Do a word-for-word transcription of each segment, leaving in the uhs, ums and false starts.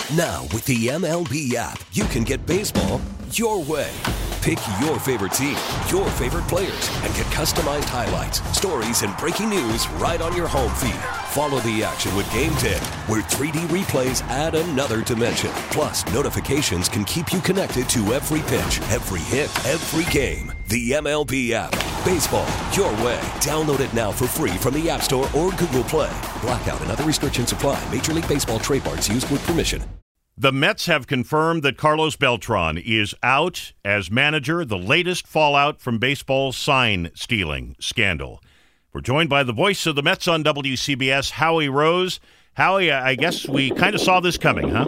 Now, with the M L B app, you can get baseball your way. Pick your favorite team, your favorite players, and get customized highlights, stories, and breaking news right on your home feed. Follow the action with Game ten, where three D replays add another dimension. Plus, notifications can keep you connected to every pitch, every hit, every game. The M L B app. Baseball your way. Download it now for free from the App Store or Google Play. Blackout and other restrictions apply. Major League Baseball trademarks used with permission. The Mets have confirmed that Carlos Beltran is out as manager, the latest fallout from baseball's sign-stealing scandal. We're joined by the voice of the Mets on W C B S, Howie Rose. Howie, I guess we kind of saw this coming, huh?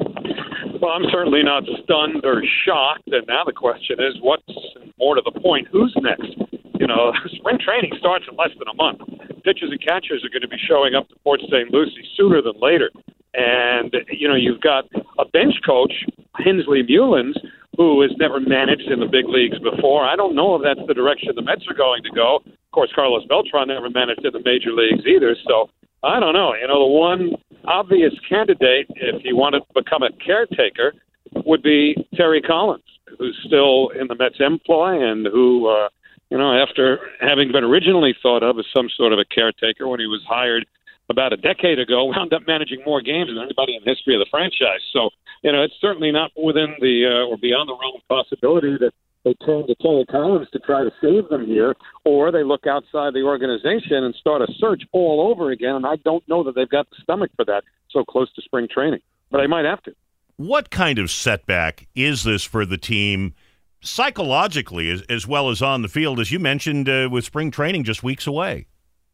Well, I'm certainly not stunned or shocked, and now the question is, what's more to the point, who's next? You know, spring training starts in less than a month. Pitchers and catchers are going to be showing up to Port Saint Lucie sooner than later. And, you know, you've got a bench coach, Hensley Mullins, who has never managed in the big leagues before. I don't know if that's the direction the Mets are going to go. Of course, Carlos Beltran never managed in the major leagues either. So, I don't know. You know, the one obvious candidate, if he wanted to become a caretaker, would be Terry Collins, who's still in the Mets employ and who, uh, you know, after having been originally thought of as some sort of a caretaker when he was hired about a decade ago, wound up managing more games than anybody in the history of the franchise. So, you know, it's certainly not within the uh, or beyond the realm of possibility that they turn to Terry Collins to try to save them here, or they look outside the organization and start a search all over again. And I don't know that they've got the stomach for that so close to spring training, but they might have to. What kind of setback is this for the team psychologically as, as well as on the field, as you mentioned, uh, with spring training just weeks away?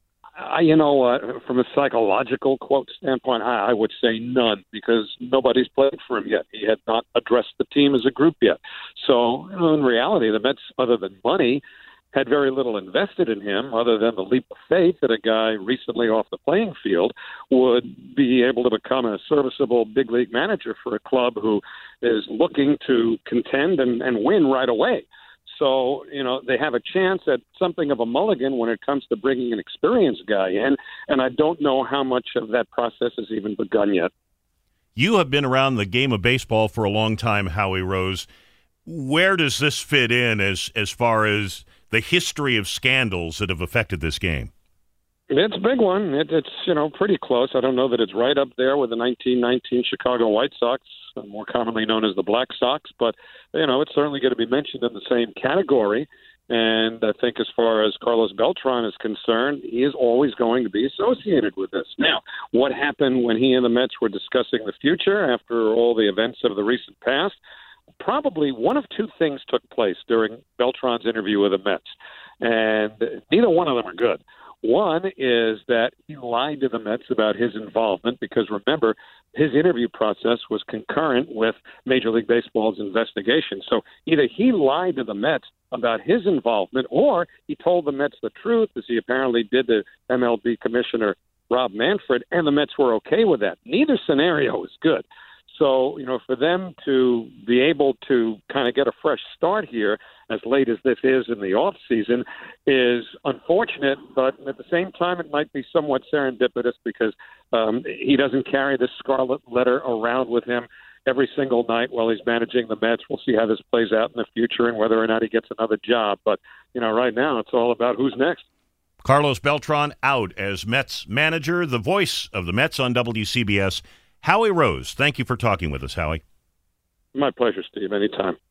Uh, you know, uh, from a psychological quote standpoint, I, I would say none, because nobody's played for him yet. He had not addressed the team as a group yet. So, you know, in reality, the Mets, other than money, had very little invested in him, other than the leap of faith that a guy recently off the playing field would be able to become a serviceable big league manager for a club who is looking to contend and, and win right away. So, you know, they have a chance at something of a mulligan when it comes to bringing an experienced guy in, and I don't know how much of that process has even begun yet. You have been around the game of baseball for a long time, Howie Rose. Where does this fit in as, as far as the history of scandals that have affected this game? It's a big one. It, it's, you know, pretty close. I don't know that it's right up there with the nineteen nineteen Chicago White Sox, more commonly known as the Black Sox, but, you know, it's certainly going to be mentioned in the same category. And I think as far as Carlos Beltran is concerned, he is always going to be associated with this. Now, what happened when he and the Mets were discussing the future after all the events of the recent past? Probably one of two things took place during Beltran's interview with the Mets, and neither one of them are good. One is that he lied to the Mets about his involvement because, remember, his interview process was concurrent with Major League Baseball's investigation. So either he lied to the Mets about his involvement or he told the Mets the truth, as he apparently did to M L B Commissioner Rob Manfred, and the Mets were okay with that. Neither scenario is good. So, you know, for them to be able to kind of get a fresh start here as late as this is in the off season is unfortunate, but at the same time, it might be somewhat serendipitous because um, he doesn't carry this scarlet letter around with him every single night while he's managing the Mets. We'll see how this plays out in the future and whether or not he gets another job. But, you know, right now it's all about who's next. Carlos Beltran out as Mets manager, the voice of the Mets on W C B S. Howie Rose, thank you for talking with us, Howie. My pleasure, Steve. Anytime.